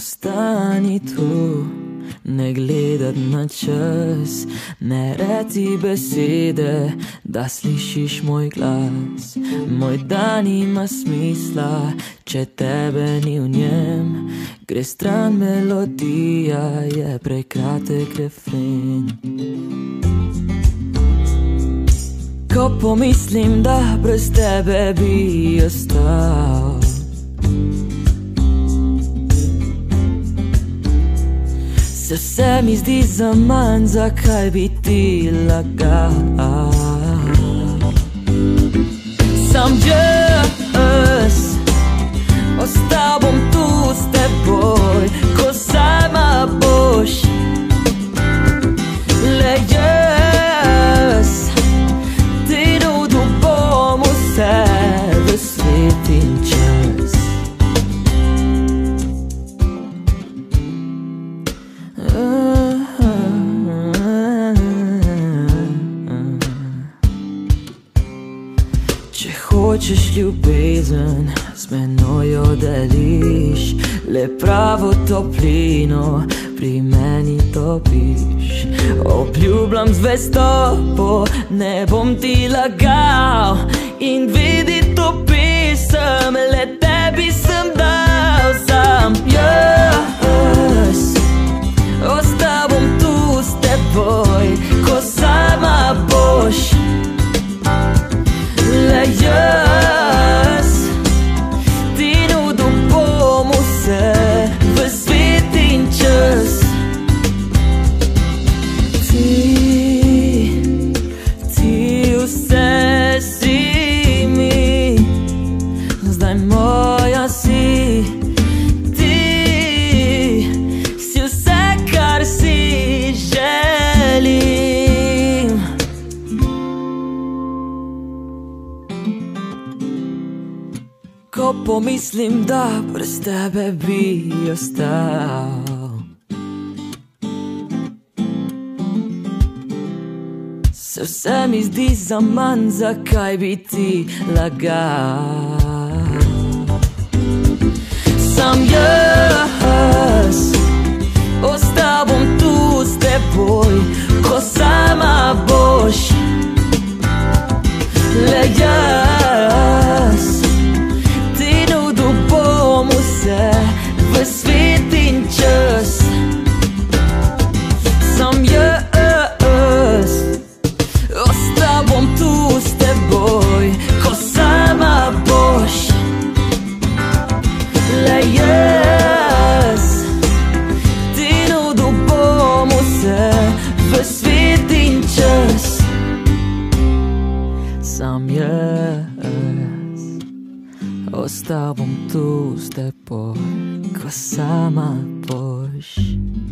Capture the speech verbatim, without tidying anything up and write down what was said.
Ostani tu, ne gledat na čas, ne reci besede, da slišiš moj glas. Moj dan ima smisla, če tebe ni v njem. Gre stran melodija, je prekratek refren. Ko pomislim, da brez tebe bi ostal, se vse mi zdi zaman, zakaj bi ti lagal. Sam jaz, ostal bom tu s teboj, ko sama boš. Le jaz ti nudil bom vse v svet in čas. Če hočeš ljubezen, z menoj jo deliš, le pravo toplino pri meni topiš. Obljubljam zvestobo, ne bom ti lagal, in vidi to pisem, le tebi sem dal. Sam jaz, ostal bom tu s teboj, ko sama boš. Le jaz ti nudil bom vse v svet in čas. Ti, ti vse si mi, zdaj moja si. Ti si vse, kar si želim. Ko pomislim, da brez tebe bi ostal, se vse mi zdi zaman, zakaj bi ti lagal. Sam jaz, ostal bom tu s teboj, ko sama boš. Le jaz ti nudil bom vse v svet in čas. Sam jaz, ostal bom tu s teboj, ko sama boš. Le jaz ti nudil bom vse v svet in čas. Sam jaz, ostal bom tu s teboj, ko sama boš.